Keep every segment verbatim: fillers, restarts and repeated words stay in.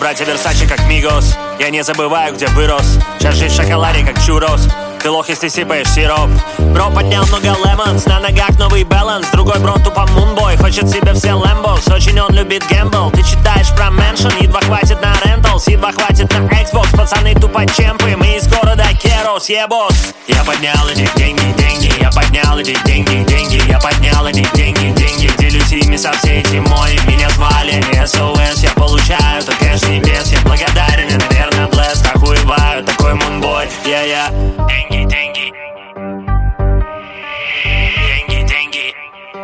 братья Версачи как Мигос. Я не забываю, где вырос. Сейчас жизнь в шоколаде как чурос. Ты лох, если сыпаешь сироп. Бро поднял много лемонс, на ногах новый баланс. Другой бро тупо мунбой, хочет себе все лэмбос. Очень он любит гэмбл. Ты читаешь про мэншн, едва хватит на ренталс, едва хватит на Xbox. Пацаны тупо чемпы, мы из города Керос, ебос. Я поднял эти деньги, деньги, я поднял эти деньги, деньги. Я поднял эти деньги, деньги. Делюсь ими со всей зимой. Меня звали эс о эс, я получаю то кэш небес. Я благодарен, я, наверное, блэст. Охуеваю, такой мунбой, я-я. Деньги, деньги. Деньги, деньги.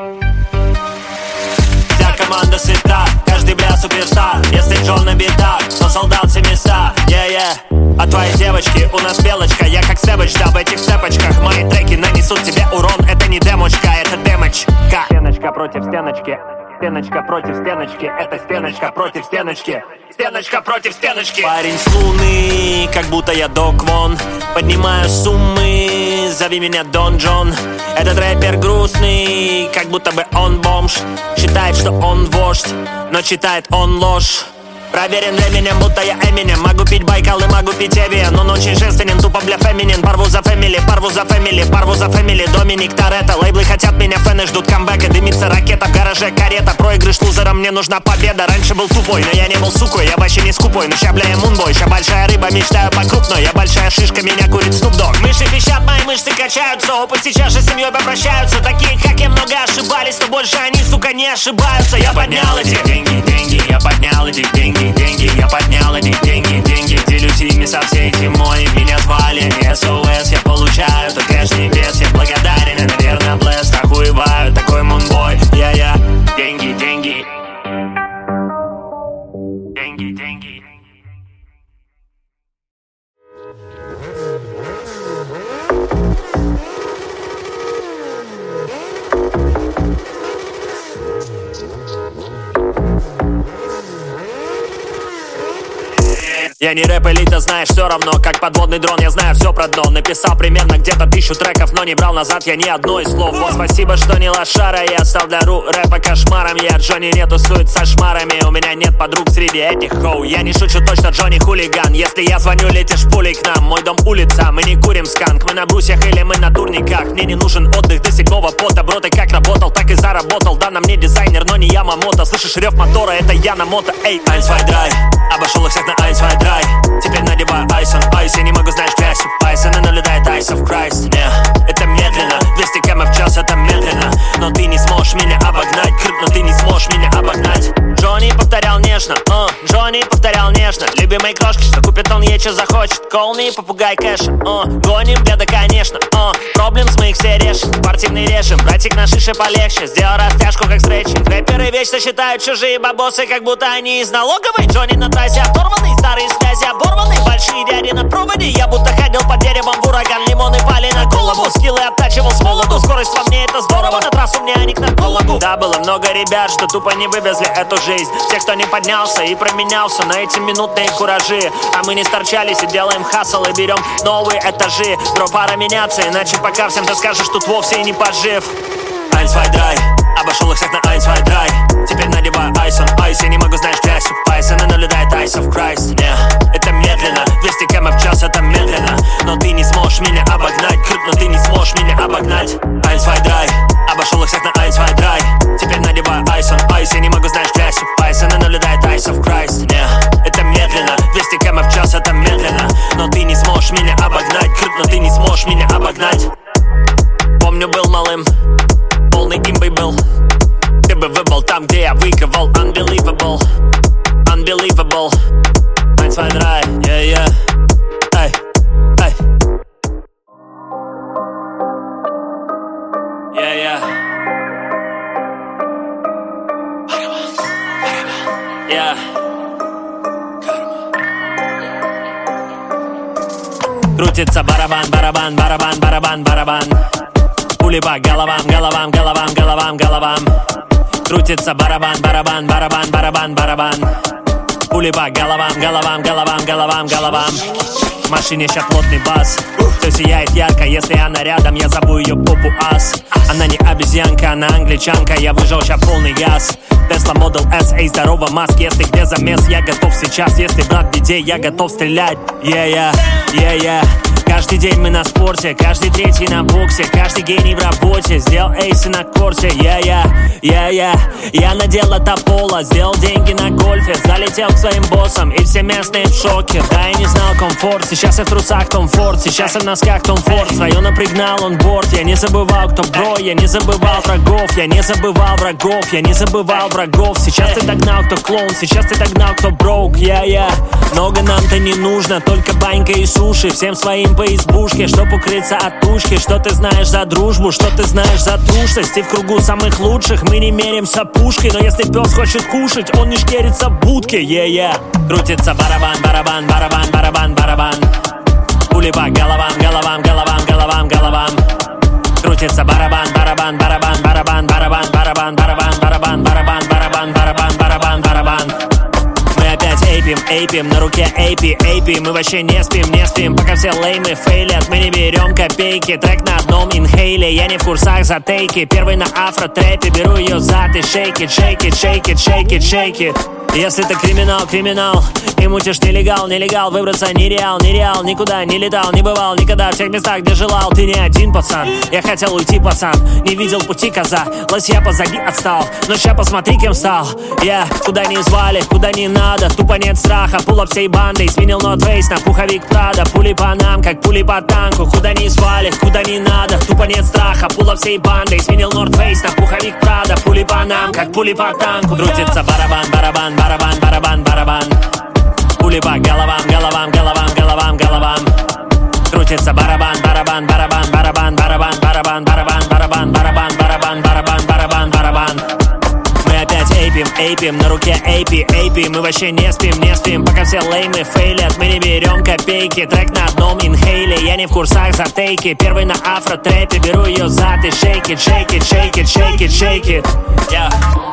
Вся команда сыта, каждый бля суперстар. Если Джон на битах, то солдат семиста, yeah-yeah. А твои девочки, у нас белочка. Я как сэвэдж, да, в этих цепочках. Мои треки нанесут тебе урон. Это не демочка, это демочка. Стеночка против стеночки. Стеночка против стеночки. Это стеночка против стеночки. Стеночка против стеночки. Парень с луны, как будто я Док Вон. Поднимаю суммы, зови меня Дон Джон. Этот рэпер грустный, как будто бы он бомж. Считает, что он вождь, но читает он ложь. Проверен временем, будто я Эминем. Могу пить Байкал и могу пить Эвиан. Он очень женственен, тупо бля феминин. Порву за фэмили, порву за фэмили, порву за фэмили. Доминик Торетто, лейблы хотят меня, фэны ждут камбэка. Дымится ракета, в гараже карета. Проигрыш лузерам, мне нужна победа. Раньше был тупой, но я не был сукой. Я вообще не скупой, но ща бля я мунбой. Ща большая рыба, мечтаю по крупной. Я большая шишка, меня курит Снуп Дог. Мыши пищат, мои мышцы качаются. Опыт сейчас же с семьей попрощаются. Такие, как я, много ошибались, но больше они, сука, не ошибаются. Я поднял эти деньги, деньги. Я поднял эти деньги, деньги. Я поднял эти деньги, деньги. Делюсь ими со всей зимой. Меня звали эс о эс, я получаю то кэш небес. Я благодарен, я, наверное, блэст. Охуеваю, такой мунбой, я-я. Деньги, деньги. Деньги, деньги. Я не рэп-элита, знаешь, все равно, как подводный дрон. Я знаю все про дно, написал примерно где-то тысячу треков, но не брал назад я ни одной из слов. Вот спасибо, что не лошара, я стал для ру рэпа кошмаром. Я Джонни не тусует со шмарами, у меня нет подруг среди этих хоу. Я не шучу, точно Джонни хулиган. Если я звоню, летишь пулей к нам. Мой дом улица, мы не курим сканк. Мы на брусьях или мы на турниках. Мне не нужен отдых до седьмого пота. Бро, ты как работал, так и заработал. Да, на мне дизайнер, но не Ямамото. Слышишь рев мотора, это я на мото. Эй, eins, zwei, drei, обошел их всех на eins, zwei, drei. Теперь надеваю айс on айс. Я не могу, знаешь, грязь у Пайсона, но летает Ice of Christ. Не, это медленно, двести километров в час, это медленно. Но ты не сможешь меня обогнать, крып, но ты не сможешь меня обогнать. Джонни повторял нежно, uh, Джонни повторял нежно. Любимые крошки, что купит он ей, что захочет. Call me, попугай кэша, uh, гоним, беда, конечно, uh, проблем с моих все решим. Спортивный режим, братик на шише полегче. Сделал растяжку, как стретчинг. Рэперы вечно считают чужие бабосы, как будто они из налоговой. Джонни на трассе оторванный, старые связи оборваны. Большие дяди на проводе, я будто ходил под деревом в ураган. Лимоны пали на голову, скиллы обтачивал с молоду. Скорость во мне, это здорово, на трассу мне, а не к наркологу. Да, было много ребят, что тупо не вывезли эту жизнь. Те, кто не поднялся и променялся на эти минутные куражи. А мы не сторчались и делаем хасл и берем новые этажи. Бро, пора меняться, иначе пока всем ты скажешь, тут вовсе и не пожив. eins, zwei, drei, обошел их всех на eins, zwei, drei. Теперь надеваю айс on айс. Я не могу, знаешь, грязь у Пайсона, но летает Ice of Christ. Не, это медленно, двести километров в час, это медленно. Но ты не сможешь меня обогнать, крып, но ты не сможешь меня обогнать. eins, zwei, drei, обошел их всех на eins, zwei, drei. Теперь надеваю айс on айс. Я не могу, знаешь, грязь у Пайсона, но летает Ice of Christ. Не, это медленно, двести километров в час, это медленно. Но ты не сможешь меня обогнать, крып, но ты не сможешь меня обогнать. Помню, был малым, полный имбой был. Ты бы выбыл там, где я выковал. Unbelievable, unbelievable. eins, zwei, drei, yeah, yeah. Эй, эй. Yeah, yeah. Yeah. Крутится барабан, барабан, барабан, барабан, барабан. Пули по головам, головам, головам, головам, головам. Крутится барабан, барабан, барабан, барабан, барабан. Пули по головам, головам, головам, головам, головам. В машине ща плотный бас. Все сияет ярко, если она рядом, я зову ее попу ас. Она не обезьянка, она англичанка, я выжал ща полный газ. Tesla Model S, эй, здорово, Маск, если где замес, я готов сейчас. Если брат в беде, я готов стрелять. Yeah, yeah, yeah, yeah. Каждый день мы на спорте, каждый третий на боксе, каждый гений в работе, сделал эйсы на корте. Я-я, я-я, я надел это поло, сделал деньги на гольфе, залетел к своим боссам, и все местные в шоке. Да, я не знал комфорт, сейчас я в трусах Том Форд, сейчас я в носках Том Форд. Свое напрягнал он борт, я не забывал, кто бро, я не забывал врагов, я не забывал врагов, я не забывал врагов. Сейчас ты догнал, кто клоун, сейчас ты догнал, кто броук. Я-я, много нам-то не нужно, только банька и суши, всем своим по избушке, чтоб укрыться от тушки. Что ты знаешь за дружбу, что ты знаешь за трусость? И в кругу самых лучших мы не меряемся пушкой. Но если пес хочет кушать, он не шкерится в будке. Yeah-yeah. Крутится барабан, барабан, барабан, барабан, барабан. Пули по головам, головам, головам, головам, головам. Крутится барабан, барабан, барабан, барабан, барабан, барабан, барабан, барабан, барабан, барабан, барабан, барабан, барабан. Мы опять эйпим, эйпим, на руке эйпи, эйпи. Мы вообще не спим, не спим, пока все леймы фейлят. Мы не берем копейки, трек на одном инхейле. Я не в курсах за тейки, первый на афро-трэпе. Беру ее зад и шейкит, шейкит, шейкит, шейкит, шейкит. Если ты криминал, криминал, и мутишь нелегал, нелегал, выбраться нереал, нереал, никуда не летал, не бывал никогда в тех местах, где желал. Ты не один, пацан, я хотел уйти, пацан, не видел пути, коза, лосья позади отстал, но ща посмотри, кем стал. Я куда не звали, куда не надо, тупо нет страха, пулап всей бандой, сменил North Face на пуховик Прада. Пули по нам, как пули по танку, куда не звали, куда не надо, тупо нет страха, пулап всей бандой, сменил North Face на пуховик Прада. Пули по нам, как пули по танку. Крутится барабан, барабан, барабан, барабан, барабан. Пули по головам, головам, головам, головам, головам. Крутится барабан, барабан, барабан, барабан, барабан, барабан, барабан, барабан, барабан, барабан, барабан, барабан, барабан. Мы опять эйпим, эйпим, на руке эйпи, эйпи. Мы вообще не спим, не спим, пока все леймы фейлят. Мы не берем копейки, трек на одном инхейле. Я не в курсах за тейки, первый на афро-трэпе. Беру ее зад и шейкит, шейкит, шейкит, шейкит, шейкит. Yeah.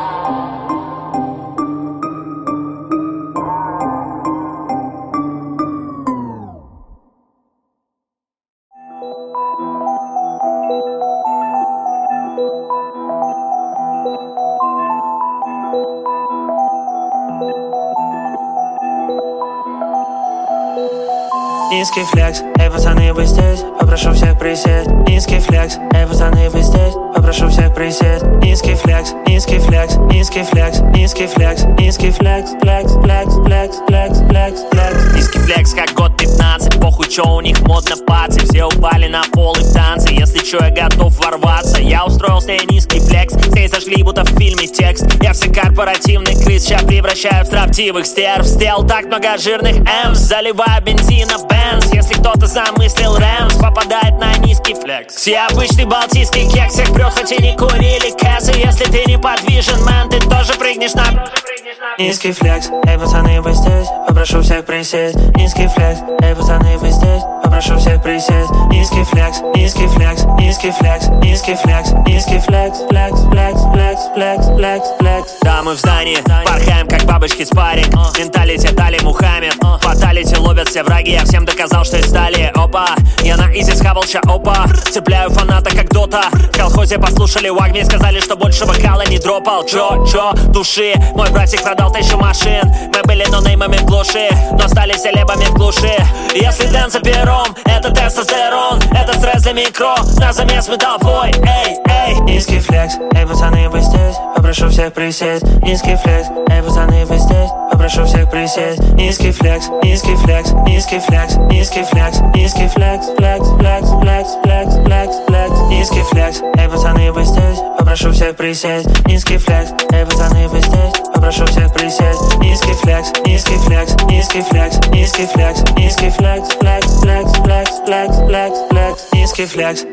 Низкий флекс, эй, пацаны, вы здесь? Попрошу всех присесть. Низкий флекс, эй, пацаны, вы здесь? Попрошу всех присесть. Низкий флекс, низкий флекс, низкий флекс, низкий флекс, низкий флекс, флекс, флекс, флекс, флекс, флекс, флекс. Низкий флекс, как год пятнадцать, похуй, чё у них модно пацы. Все упали на пол и в танцы, если чё, я готов ворваться. Я устроил с ней низкий флекс, с ней сожгли, будто в фильме текст. Я все корпоративный крыс, ща превращаю в строптивых стерв. Сделал так много жирных эмс, заливаю бензина Бенз. Если кто-то замыслил рэмс, попадает на низкий флекс. Все обычный балтийский кекс, всех прёт, хоть и не курили кэсы. Если ты не подвижен, мэн, ты тоже прыгнешь на... Низкий флекс, эй, пацаны, вы здесь? Попрошу всех присесть. Низкий флекс, эй, пацаны, вы здесь? Попрошу всех присесть. Низкий флекс, низкий флекс, низкий флекс, низкий флекс, низкий флекс, флекс, флекс, флекс, флекс, флекс, флекс. Да, мы в здании, порхаем, как бабочки спарринг. Менталитет Али Мухаммед, фаталити ловят все враги. Я всем доказал, что из стали. Опа, я на изи схавал ща, опа. Цепляю фаната, как дота. В колхозе послушали Вагми и сказали, что больше бокала не дропал. Чё, чё, души, мой братик продал тысячу машин. Мы были нонеймами в глуши, но стали селебами в глуши. Если дэн за пером, это тестостерон, это стресс для микро, на замес мы толпой, эй, эй. Низкий флекс, эй, пацаны, вы здесь? Попрошу всех присесть. Низкий флекс, эй, пацаны, вы здесь? Попрошу всех присесть. Низкий флекс, низкий флекс, низкий флекс, низкий флекс, низкий флекс, флекс, флекс, флекс, флекс, флекс, флекс. Низкий флекс, эй, пацаны, вы здесь? Попрошу всех присесть. Низкий флекс, эй, пацаны, вы здесь? Попрошу всех присесть. Низкий флекс, низкий флекс, низкий флекс, низкий флекс, низкий флекс, флекс, флекс, флекс, флекс, флекс, флекс, низкий флекс.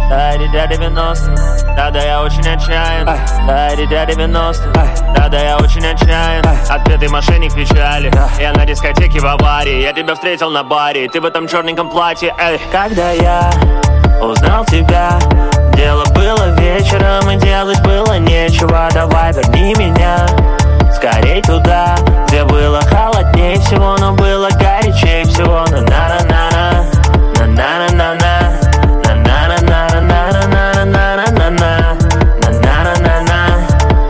Да, дитя девяностых, да-да, я очень отчаян. Да, дитя девяностых, да-да, я очень отчаян. Отпетый мошенник печали, я на дискотеке в аварии. Я тебя встретил на баре, ты в этом черненьком платье, эй. Когда я узнал тебя, дело было вечером и делать было нечего. Давай верни меня скорей туда, где было холодней всего, но было горячей всего. На-на-на-на-на, на-на-на-на-на, на-на-на-на-на-на-на-на-на-на, на-на-на-на-на,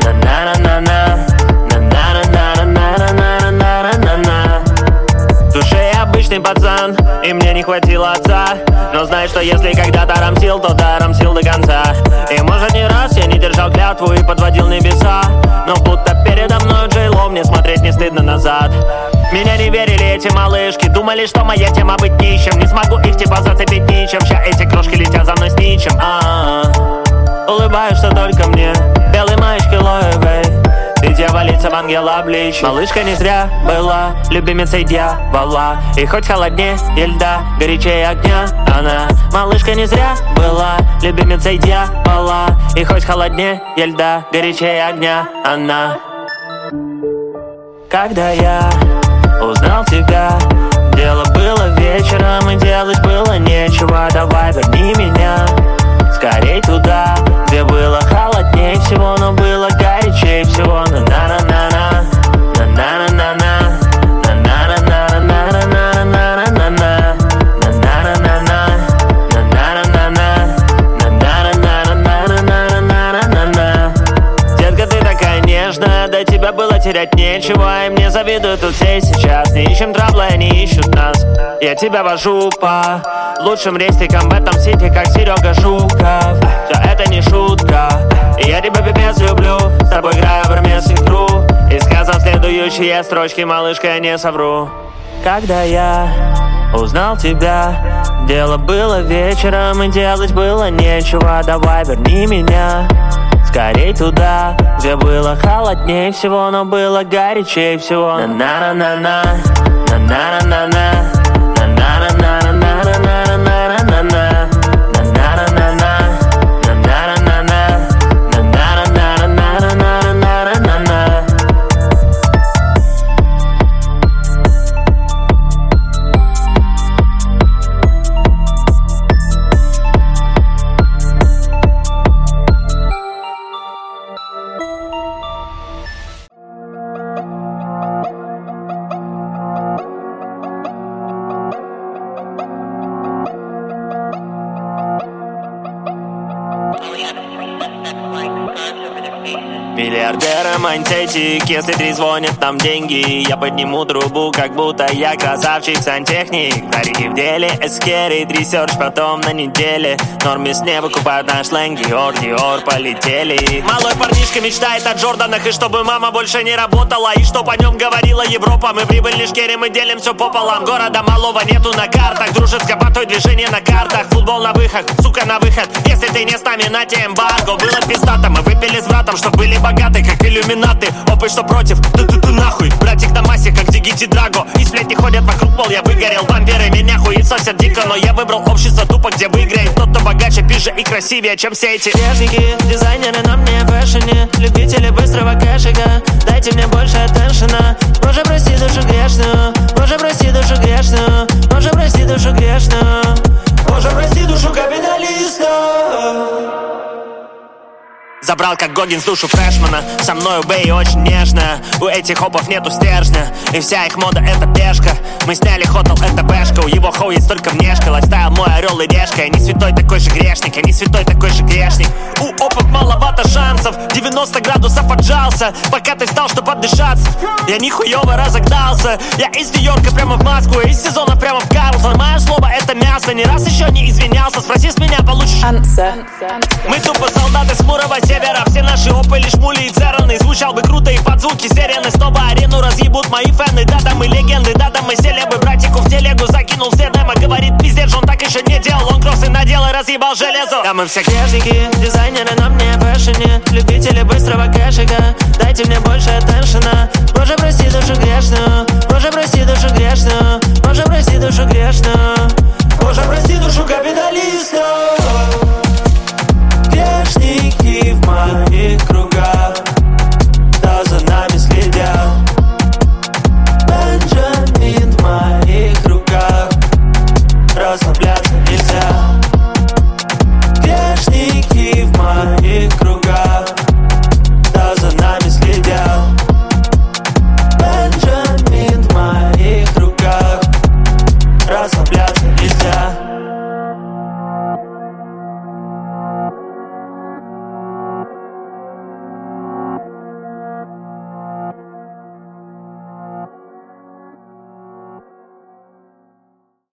на-на-на-на-на-на-на-на-на-на-на. В душе я обычный пацан, и мне не хватило отца. Но знай, что если когда-то рамсил, то да, рамсил до конца. И может не раз я не держал клятву и подводил небеса, но будто передо мной Джей-Ло, мне смотреть не стыдно назад. Меня не верили эти малышки, думали, что моя тема быть нищим. Не смогу их типа зацепить ничем, ща эти крошки летят за мной с ничем. А-а-а. Улыбаешься только мне, белой маечкой лоевой, ты дьяволица в ангелообличье. Малышка не зря была любимицей дьявола, и хоть холоднее льда, горячее огня она. Малышка не зря была любимицей дьявола, и хоть холоднее льда, горячее огня она. Когда я узнал тебя, дело было вечером и делать было нечего. Давай верни меня скорей туда, где было холодней всего, но было горячей всего. На-на-на-на-на, на-на-на-на-на, на-на-на-на-на-на-на-на-на-на, на-на-на-на-на, на-на-на-на-на-на-на-на-на-на-на. Детка, ты такая нежная, до тебя было терять нечего, и мне завидуют тут все сейчас. Не ищем трабла, они ищут нас. Я тебя вожу по лучшим рейстикам в этом сити, как Серега Жуков. Все это не шутка, и я тебя пипец люблю, с тобой играю в Hermes игру, и сказал следующие строчки, малышка, я не совру. Когда я узнал тебя, дело было вечером и делать было нечего. Давай верни меня скорей туда, где было холодней всего, но было горячей всего. На-на-на-на-на, на-на-на-на-на, на-на-на-на-на-на-на-на-на-на, на-на-на-на-на, на-на-на-на-на, на-на-на-на-на-на-на-на-на. Миллиардеры, антетик, если трезвонят нам деньги, я подниму трубу, как будто я красавчик сантехник. Тариф в деле, эскерит, ресерч потом на неделе. Норме с неба выкупают наш сленг, Диор, Диор, полетели. Малой парнишка мечтает о Джорданах, и чтобы мама больше не работала, и чтоб о нем говорила Европа. Мы прибыль лишь керем, мы делим все пополам. Города малого нету на картах, дружеское потом движение на картах. Футбол на выход, сука на выход, если ты не с нами, на тебе эмбарго. Было пиздато, мы выпили с братом, чтоб были богаты, как иллюминаты. Опыт, что против, ты-ты-ты нахуй. Братик на массе, как Дигити Драго. И сплетни ходят вокруг, мол, я выгорел. Вампиры меня хуесосят дико, но я выбрал общество тупо, где выиграет тот, кто богаче, пизже и красивее, чем все эти техники. Дизайнеры на мне в фэшне, любители быстрого кэшика. Дайте мне больше атtention. Боже, прости душу грешную, Боже, прости душу грешную, Боже, прости душу грешную, Боже, прости душу капиталиста. Забрал как Гоггинс душу фрешмана, со мной у Бэй очень нежная. У этих хопов нету стержня, и вся их мода это пешка. Мы сняли хотел, это бэшка, у его хоу есть только внешка. Лайфстайл мой орел и решка, я не святой такой же грешник, я не святой такой же грешник. У опов маловато шансов, девяносто градусов отжался, пока ты встал, чтоб отдышаться. Я нихуёво разогнался, я из Нью-Йорка прямо в Москву, из сезона прямо в Карлсон. Мое слово это мясо, ни раз еще не извинялся, спроси с меня, получишь анса. Мы тупо солдаты с хмурого севера, все наши опы лишь мули и цераны. Звучал бы круто и под звуки сирены, снова арену разъебут мои фэны. Да-да, мы легенды, да-да, мы селебы. Братику в телегу закинул все демо, говорит пиздец, он так еще не делал. Он кроссы надел и разъебал железо. Да мы все грешники, дизайнеры на мне в фэшне, любители быстрого кэшика. Дайте мне больше attention. Боже, прости душу грешную, Боже, прости душу грешную, Боже, прости душу грешную, Боже, прости душу грешную.